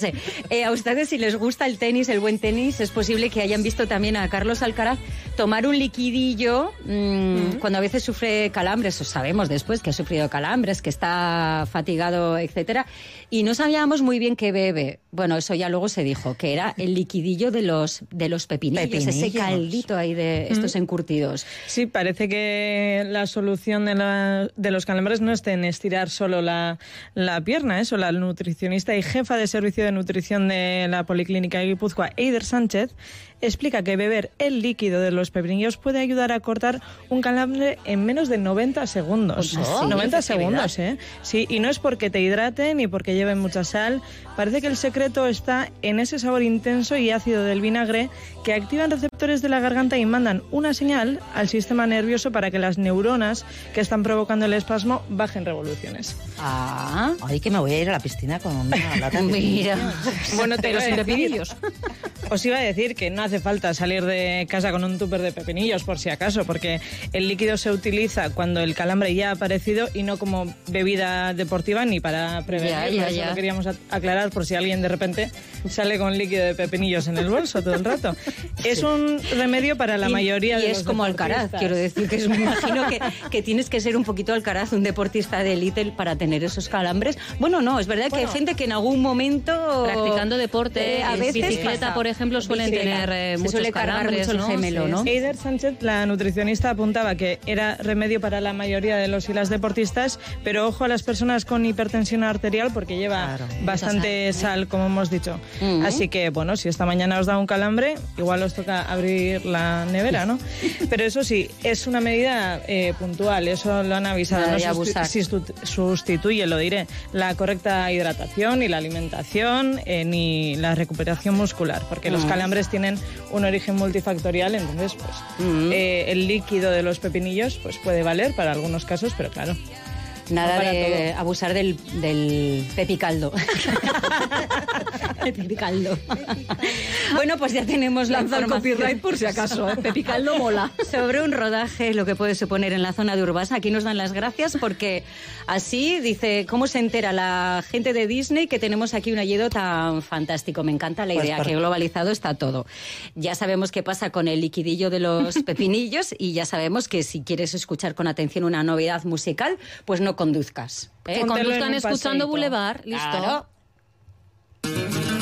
A ustedes, si les gusta el tenis, el buen tenis, es posible que hayan visto también a Carlos Alcaraz tomar un liquidillo cuando a veces sufre calambres, o sabemos después que ha sufrido calambres, que está fatigado, etcétera, y no sabíamos muy bien qué bebe. Bueno, eso ya luego se dijo, que era el liquidillo de los pepinillos, ese caldito ahí de estos encurtidos. Sí, parece que la solución de los calambres no está en estirar solo la pierna. Eso, la nutricionista y jefa de servicio de nutrición de la Policlínica de Guipúzcoa, Eider Sánchez, explica que beber el líquido de los pepinillos puede ayudar a cortar un calambre en menos de 90 segundos. ¿Oh? 90 segundos, ¿eh? Sí, y no es porque te hidraten ni porque lleven mucha sal. Parece que el secreto está en ese sabor intenso y ácido del vinagre que activan receptores de la garganta y mandan una señal al sistema nervioso para que las neuronas que están provocando el espasmo bajen revoluciones. Ah, ay, que me voy a ir a la piscina con una lata de Mira. Bueno, te pero sin pepinillos. Os iba a decir que no hace falta salir de casa con un tupper de pepinillos, por si acaso, porque el líquido se utiliza cuando el calambre ya ha aparecido y no como bebida deportiva ni para prevenirlo. Eso lo queríamos aclarar por si alguien de repente sale con líquido de pepinillos en el bolso todo el rato. Es un remedio para la mayoría de los es como Alcaraz, quiero decir, que me imagino que tienes que ser un poquito Alcaraz, un deportista de élite para tener esos calambres. Bueno, no, es verdad que hay gente que en algún momento... Practicando deporte, a veces bicicleta, pasa. por ejemplo, suelen tener muchos suele calambres, mucho el gemelo, ¿no? Eider Sánchez, la nutricionista, apuntaba que era remedio para la mayoría de los y las deportistas, pero ojo a las personas con hipertensión arterial porque lleva bastante sal, como hemos dicho. Así que, bueno, si esta mañana os da un calambre, igual os toca abrir la nevera, ¿no? Pero eso sí, es una medida puntual, eso lo han avisado. Nada de No abusar. sustituye, lo diré, la correcta hidratación y la alimentación, ni la recuperación muscular, porque los calambres tienen un origen multifactorial, entonces pues el líquido de los pepinillos pues puede valer para algunos casos, pero claro, Nada no de todo. abusar del pepicaldo. El pepicaldo. Bueno, pues ya tenemos la Lanza el información. copyright por si acaso, ¿eh? Pepicaldo mola. Sobre un rodaje, lo que puede suponer en la zona de Urbasa. Aquí nos dan las gracias porque así dice cómo se entera la gente de Disney que tenemos aquí un hayedo tan fantástico. Me encanta la idea, que globalizado está todo. Ya sabemos qué pasa con el liquidillo de los pepinillos y ya sabemos que si quieres escuchar con atención una novedad musical, pues no conduzcas. Que Póntelo en conduzcan un escuchando paseíto. Boulevard, listo. Claro.